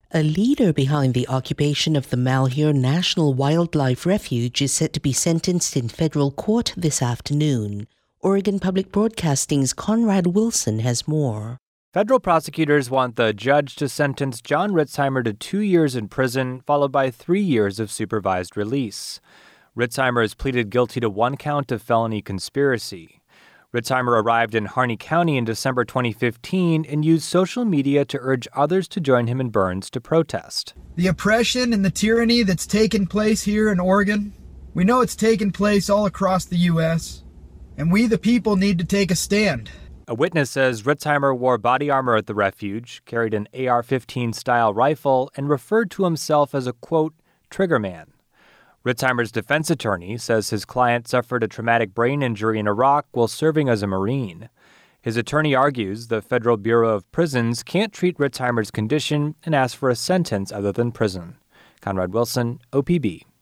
A leader behind the occupation of the Malheur National Wildlife Refuge is set to be sentenced in federal court this afternoon. Oregon Public Broadcasting's Conrad Wilson has more. Federal prosecutors want the judge to sentence John Ritzheimer to 2 years in prison, followed by 3 years of supervised release. Ritzheimer has pleaded guilty to 1 count of felony conspiracy. Ritzheimer arrived in Harney County in December 2015 and used social media to urge others to join him in Burns to protest. The oppression and the tyranny that's taken place here in Oregon, we know it's taken place all across the U.S., and we the people need to take a stand. A witness says Ritzheimer wore body armor at the refuge, carried an AR-15 style rifle, and referred to himself as a, quote, trigger man. Ritzheimer's defense attorney says his client suffered a traumatic brain injury in Iraq while serving as a Marine. His attorney argues the Federal Bureau of Prisons can't treat Ritzheimer's condition and asks for a sentence other than prison. Conrad Wilson, OPB.